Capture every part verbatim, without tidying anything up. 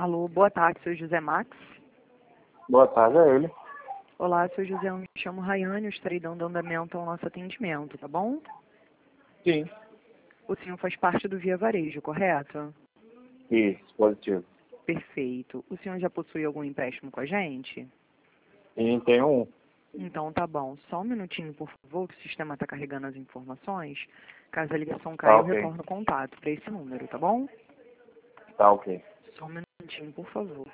Alô, boa tarde, sou José Max. Boa tarde, é ele. Olá, sou José, eu me chamo Rayane, eu estarei dando andamento ao nosso atendimento, tá bom? Sim. O senhor faz parte do Via Varejo, correto? Isso, positivo. Perfeito. O senhor já possui algum empréstimo com a gente? E tem um. Então tá bom. Só um minutinho, por favor, que o sistema está carregando as informações. Caso a ligação Tá caia, eu ok. retorno o contato para esse número, tá bom? Tá ok. Só um minutinho, por favor.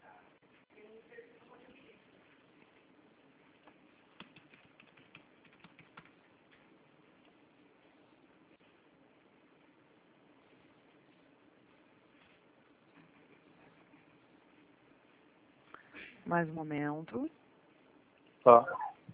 Mais um momento. Tá.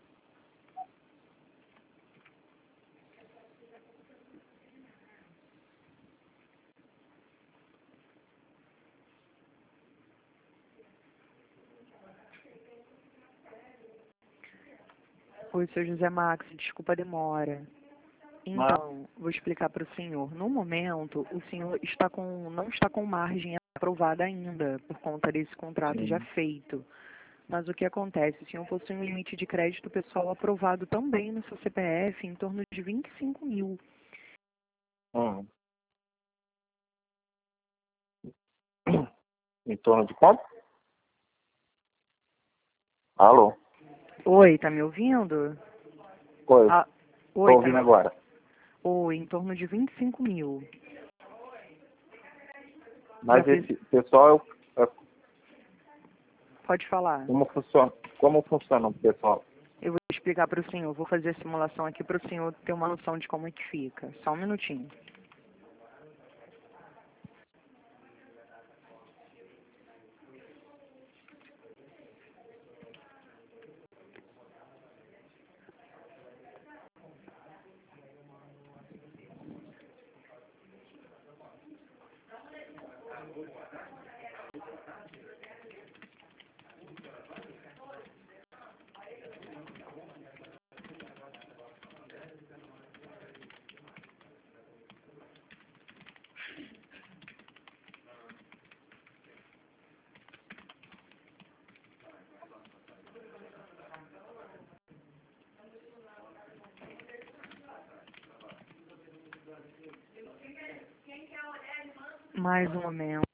Oi, seu José Max, desculpa a demora. Mas, Então, vou explicar para o senhor. No momento, o senhor está com, não está com margem aprovada ainda, por conta desse contrato já sim. feito. Mas o que acontece? O senhor possui um limite de crédito pessoal aprovado também no seu C P F em torno de vinte e cinco mil. Hum. Em torno de quanto? Alô? Oi, tá me ouvindo? Oi, Ah, tô oi, tá ouvindo me... agora. Oi, em torno de vinte e cinco mil. Já Mas fiz... esse pessoal, é- é- Pode falar. como funciona? Como funciona o pessoal? Eu vou explicar para o senhor. Vou fazer a simulação aqui para o senhor ter uma noção de como é que fica. Só um minutinho. Mais um momento.